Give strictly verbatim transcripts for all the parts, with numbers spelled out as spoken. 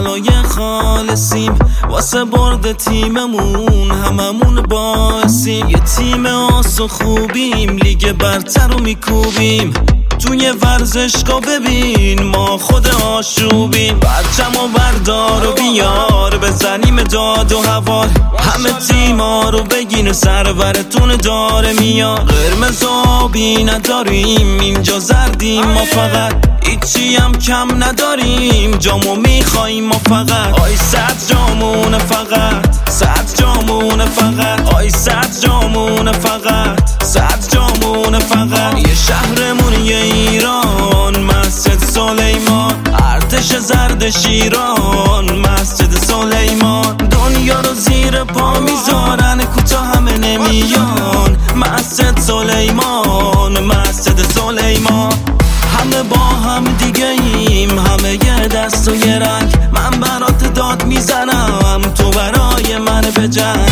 طلای خالصیم، واسه برد تیممون هممون باعثیم. یه تیم آس و خوبیم، لیگ برتر رو میکوبیم. توی ورزشگاه ببین ما خود آشوبیم. بچه‌مو بردار و بیار، بزنیم داد و هوار. همه تیما رو بگین سرورتون داره میاد. قرمز و آبی نداریم اینجا، زردیم ما فقط. هیچی هم کم نداریم، جامو میخواییم ما فقط. آی صد جامونه فقط، صد جامونه فقط. آی صد جامونه فقط، صد جامونه فقط. یه شهرمون یه ایران، مسجد سلیمان. ارتش زرد شیران، مسجد سلیمان. دنیا رو زیر پا میذارن، کوتاه همه نمیان. مسجد سلیمان، مسجد سلیمان. همه با هم دیگه ایم، همه یه دست و یه رنگ. من برات داد میزنم، تو برای من بجنگ.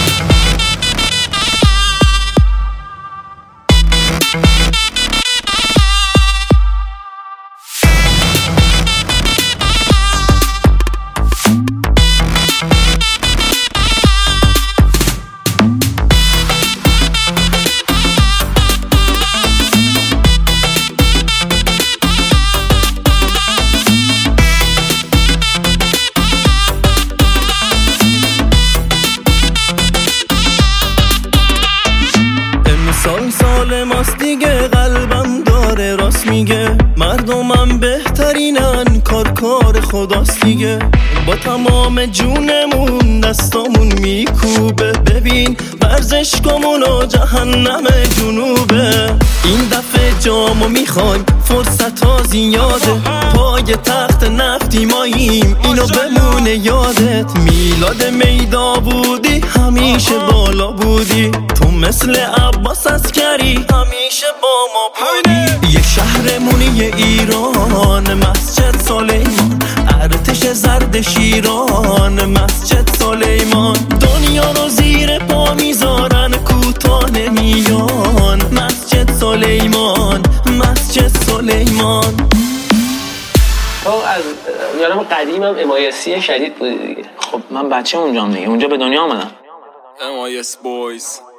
سال سال ماست دیگه، قلبم داره راست میگه. مردمم بهترینن، کار کار خداست دیگه. با تمام جونمون دستامون میکوبه. ببین ورزشگاهمون و جهنم جنوبه. این دفعه جامو میخوایم، فرصت ها زیاده. پای تخت نفتی ماییم، اینو بمونه یادت. میلاد میدا بودی، همیشه بالا بودی. تو مثل عباس عسکری، همیشه با ما بودی. یه شهرمونی یه ایران، مسجد سلیمان. ارتش زرد شیران، مسجد سلیمان. دنیا رو زیر پا میذارن، کوتاه نمیان. مسجد سلیمان، مسجد سلیمان. تو از یادم قدیمم ام آی اس شدید بودی دیگه. خب من بچه اونجام دیگه، اونجا به دنیا آمدم. ام آی اس Boys.